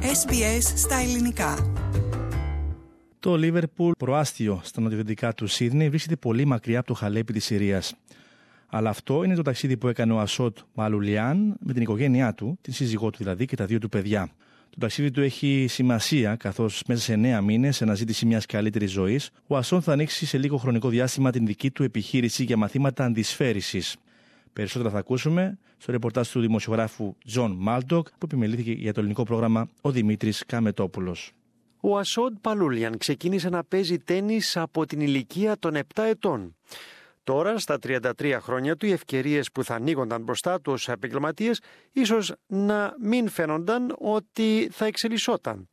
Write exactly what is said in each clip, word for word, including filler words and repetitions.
Ες Μπι Ες στα ελληνικά. Το Λίβερπουλ, προάστιο στα νοτιοδυτικά του Σίδνεϊ, βρίσκεται πολύ μακριά από το Χαλέπι της Συρίας. Αλλά αυτό είναι το ταξίδι που έκανε ο Ασότ Παλουλιάν με την οικογένειά του, την σύζυγό του δηλαδή και τα δύο του παιδιά. Το ταξίδι του έχει σημασία, καθώς μέσα σε εννέα μήνες, αναζήτηση μιας καλύτερης ζωής, ο Ασότ θα ανοίξει σε λίγο χρονικό διάστημα την δική του επιχείρηση για μαθήματα αντισφαίρισης. Περισσότερα θα ακούσουμε στο ρεπορτάζ του δημοσιογράφου Τζον Μάλντοκ, που επιμελήθηκε για το ελληνικό πρόγραμμα ο Δημήτρης Καμετόπουλος. Ο Ασότ Παλούλιαν ξεκίνησε να παίζει τένις από την ηλικία των επτά ετών. Τώρα, στα τριάντα τρία χρόνια του, οι ευκαιρίες που θα ανοίγονταν μπροστά του ως επαγγελματίες ίσως να μην φαίνονταν ότι θα εξελισσόταν.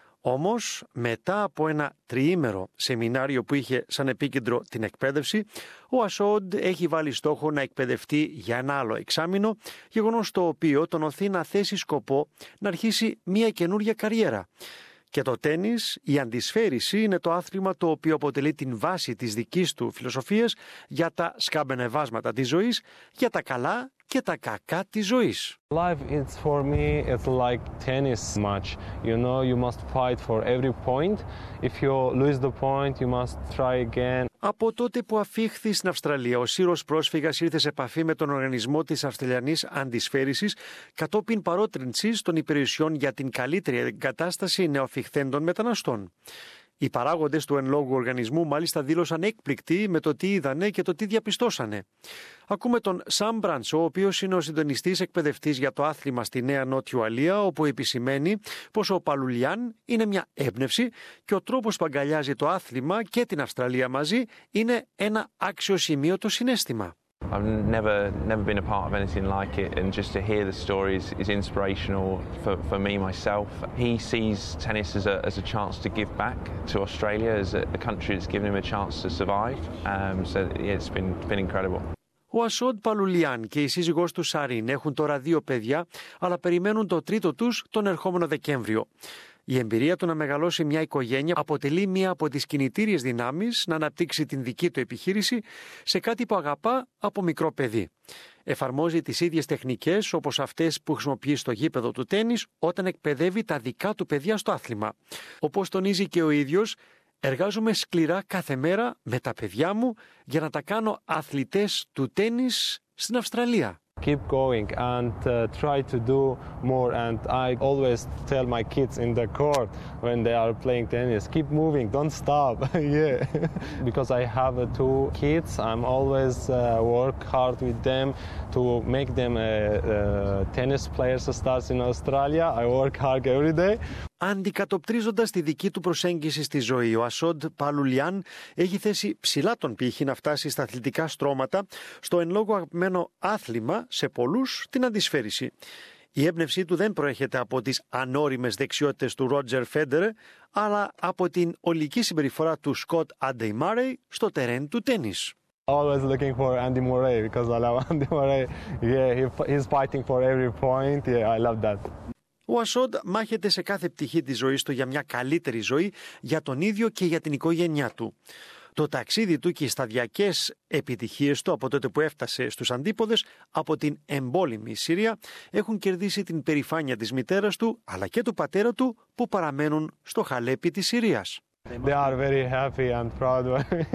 Όμως, μετά από ένα τριήμερο σεμινάριο που είχε σαν επίκεντρο την εκπαίδευση, ο Ασόντ έχει βάλει στόχο να εκπαιδευτεί για ένα άλλο εξάμηνο, γεγονός το οποίο τον οθεί να θέσει σκοπό να αρχίσει μια καινούρια καριέρα. Και το τένις, η αντισφαίριση, είναι το άθλημα το οποίο αποτελεί την βάση της δικής του φιλοσοφίας για τα σκαμπενεβάσματα της ζωής, για τα καλά και τα κακά της ζωής. Life is for me it's like tennis match. You know, you must fight for every point. If you lose the point, you must try again. Από τότε που αφήχθη στην Αυστραλία, ο Σύρος πρόσφυγας ήρθε σε επαφή με τον οργανισμό της Αυστραλιανής Αντισφαίρισης κατόπιν παρότρινσης των υπηρεσιών για την καλύτερη εγκατάσταση νεοαφιχθέντων μεταναστών. Οι παράγοντες του εν λόγω οργανισμού μάλιστα δήλωσαν έκπληκτοι με το τι είδανε και το τι διαπιστώσανε. Ακούμε τον Σαμ Μπραντσο, ο οποίος είναι ο συντονιστής εκπαιδευτής για το άθλημα στη Νέα Νότιο Ουαλία, όπου επισημαίνει πως ο Παλουλιάν είναι μια έμπνευση και ο τρόπος που αγκαλιάζει το άθλημα και την Αυστραλία μαζί είναι ένα αξιοσημείωτο συναίσθημα. I've never never been a part of anything like it, and just to hear the stories is inspirational for, for me myself. He sees tennis as a as a chance to give back to Australia as a, a country that's given him a chance to survive. Um, so yeah, it's been been incredible. Ο Ασόντ Παλουλιάν και η σύζυγός του Σαρίν έχουν τώρα δύο παιδιά, αλλά περιμένουν το τρίτο τους τον ερχόμενο Δεκέμβριο. Η εμπειρία του να μεγαλώσει μια οικογένεια αποτελεί μία από τις κινητήριες δυνάμεις να αναπτύξει την δική του επιχείρηση σε κάτι που αγαπά από μικρό παιδί. Εφαρμόζει τις ίδιες τεχνικές όπως αυτές που χρησιμοποιεί στο γήπεδο του τένις όταν εκπαιδεύει τα δικά του παιδιά στο άθλημα. Όπως τονίζει και ο ίδιος, εργάζομαι σκληρά κάθε μέρα με τα παιδιά μου για να τα κάνω αθλητές του τένις στην Αυστραλία. Keep going and uh, try to do more, and I always tell my kids in the court when they are playing tennis, keep moving, don't stop. Yeah. Because I have uh, two kids, I'm always uh, work hard with them to make them uh, uh, tennis players stars in Australia. I work hard every day. Αντικατοπτρίζοντας τη δική του προσέγγιση στη ζωή, ο Ασόντ Παλουλιάν έχει θέσει ψηλά τον πύχη να φτάσει στα αθλητικά στρώματα, στο εν λόγω αγαπημένο άθλημα, σε πολλούς την αντισφαίριση. Η έμπνευσή του δεν προέρχεται από τις ανώριμες δεξιότητες του Ρότζερ Φέντερερ, αλλά από την ολική συμπεριφορά του Σκοτ Άντι Μάρεϊ στο τερέν του τένις. Always looking for Andy Murray because I love Andy Murray. Yeah, he, he's fighting for every point. Yeah, I love that. Ο Ασόντ μάχεται σε κάθε πτυχή της ζωής του για μια καλύτερη ζωή για τον ίδιο και για την οικογένειά του. Το ταξίδι του και οι σταδιακές επιτυχίες του από τότε που έφτασε στους αντίποδες από την εμπόλεμη Συρία έχουν κερδίσει την περηφάνεια της μητέρας του αλλά και του πατέρα του που παραμένουν στο Χαλέπι της Συρίας. They are very happy and proud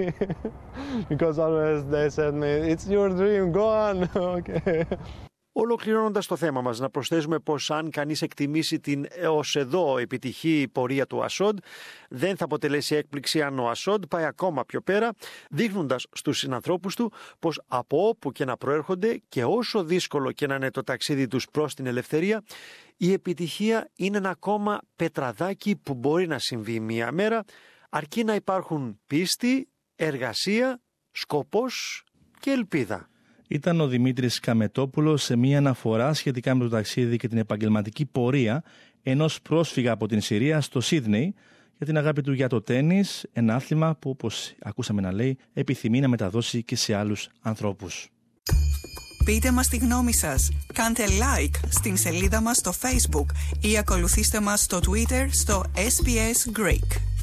because always they said me, it's your dream, go on. Okay. Ολοκληρώνοντας το θέμα μας, να προσθέσουμε πως αν κανείς εκτιμήσει την έως εδώ επιτυχή πορεία του Ασόντ, δεν θα αποτελέσει έκπληξη αν ο Ασόντ πάει ακόμα πιο πέρα, δείχνοντας στους συνανθρώπους του πως από όπου και να προέρχονται και όσο δύσκολο και να είναι το ταξίδι τους προς την ελευθερία, η επιτυχία είναι ένα ακόμα πετραδάκι που μπορεί να συμβεί μία μέρα, αρκεί να υπάρχουν πίστη, εργασία, σκοπός και ελπίδα. Ήταν ο Δημήτρης Καμετόπουλος σε μια αναφορά σχετικά με το ταξίδι και την επαγγελματική πορεία ενός πρόσφυγα από την Συρία στο Σίδνεϊ για την αγάπη του για το τένις, ένα άθλημα που, όπως ακούσαμε να λέει, επιθυμεί να μεταδώσει και σε άλλους ανθρώπους. Πείτε μας τη γνώμη σας, κάντε like στην σελίδα μας στο Facebook ή ακολουθήστε μας στο Twitter στο Ες Μπι Ες Greek.